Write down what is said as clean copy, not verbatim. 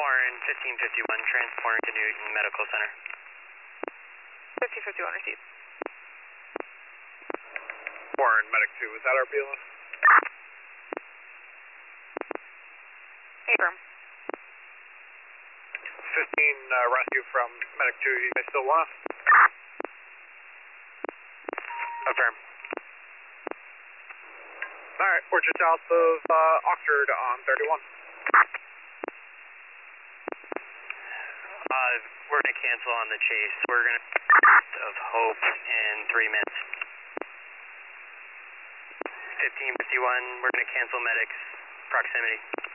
Warren, 1551, transporting to Newton Medical Center. 1551, receive. Warren, Medic 2, is that our BLS? Affirm. 15 rescue from Medic 2, you guys still want us? Affirm. Alright, we're just south of Oxford on 31. We're going to cancel on the chase. We're going to of Hope in 3 minutes. 1551, we're going to cancel medics proximity.